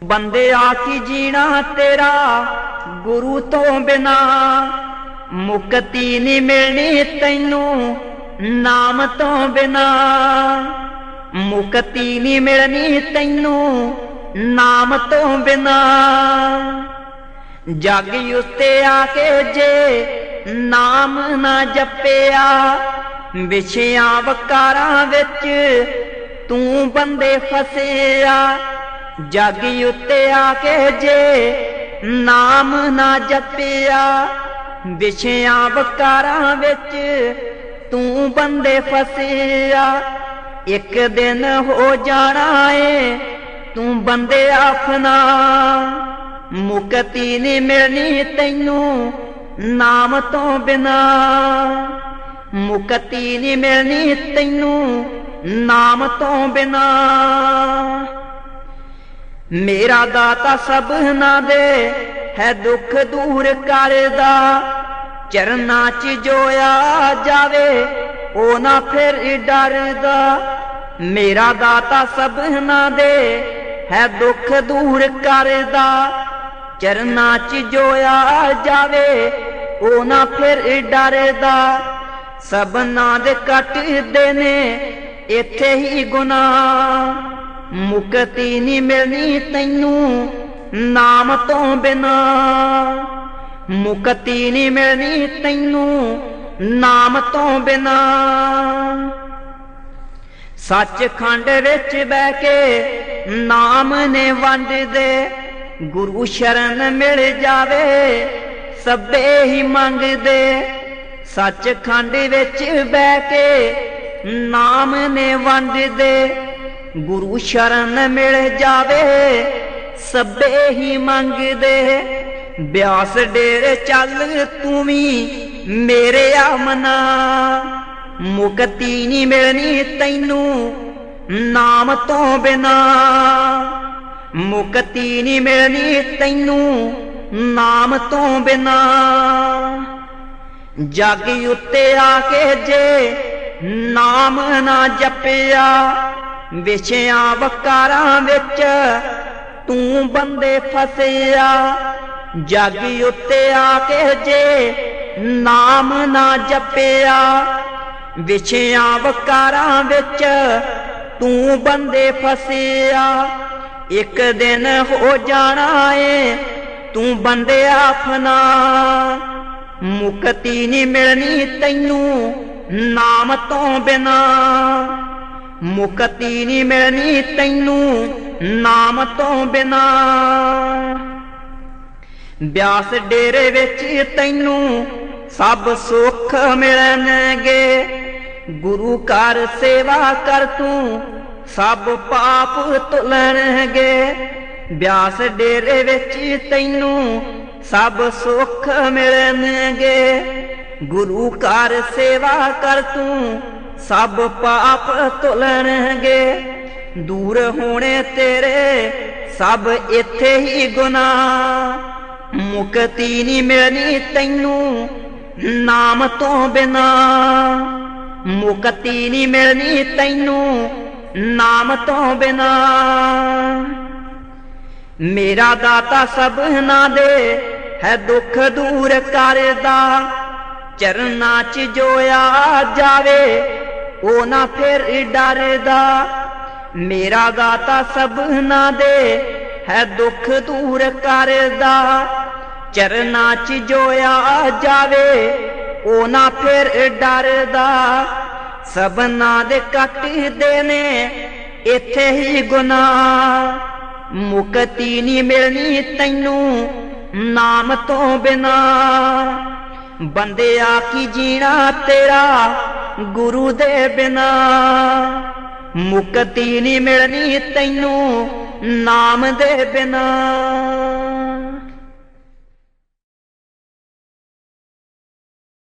बंदिया की जीना तेरा गुरु तो बिना, मुक्ति नहीं मिलनी तैनू नाम तो बिना। मुक्ति नहीं मिलनी तैनू नाम तो बिना। जग उत्ते आके जे नाम ना जपिया, विछिया वकारां विच तू बंदे फसिया। जग उत्ते आके जे नाम ना जपिया, विछिया वकारां विच तू बंदे फसिया। एक दिन हो जाना है तू बंदे आफना, मुक्ति नहीं मिलनी तैनू नाम तो बिना। मुक्ति नहीं मिलनी तैनू नाम तो बिना। मेरा दाता सबना दे है दुख दूर करदा, चरना च जो आ जावे ओ ना फिर डरदा। मेरा दाता सबना दे है दुख दूर करदा, चरना च जो आ जावे ओ ना फिर डरदा। सबना दे कट देने इत्थे ही गुनाह, मुक्ति नहीं मिलनी तैनू नाम तो बिना। मुक्ति नहीं मिलनी तैनू नाम तो बिना। सचखंड विच बह के नाम ने वंड दे, गुरु शरण मिल जावे सभे ही मंग दे। सचखंड विच बह के नाम ने वंड दे, गुरु शरण मिल जावे सभे ही मंग दे। ब्यास डेरे चल तू भी मेरे आमना, मुक्ति नहीं मिलनी तैनू नाम तो बिना। मुक्ति नहीं मिलनी तैनू नाम तो बिना। जग उत्ते आके जे नाम ना जपिया, विछिया वकारां विच तू बंदे फसिया। जग उत्ते आके जे नाम ना जपिया, विछिया वकारां विच तू बंदे फसिया। एक दिन हो जाना है तू बंदे आफना, मुक्ति नहीं मिलनी तैनू नाम तो बिना। मुक्ति नहीं मिलनी तैनू नाम तो बिना। ब्यास डेरे विच तैनू सब सुख मिलणगे, गुरु घर सेवा कर तू सब पाप धुलणगे। ब्यास डेरे विच तैनू सब सुख मिलणगे, गुरु घर सेवा कर तू सब पाप धुलणगे। दूर होने तेरे सब इत्थे ही गुनाह, मुक्ति नहीं मिलनी तैनू नाम तो बिना। मुक्ति नहीं मिलनी तैनू नाम तो बिना। मेरा दाता सबना दे है दुख दूर करदा, चरना च जो आ जावे ओ ना फिर डरदा। मेरा दाता सबना दे है दुख दूर करदा, चरना च जो आ जावे ओ ना फिर डरदा। सबना दे कट देने इत्थे ही गुनाह, मुक्ति नहीं मिलनी तैनू नाम तो बिना। बंदिया की जीना तेरा गुरु दे बिना, मुक्ति नहीं मिलनी तैनू नाम दे बिना।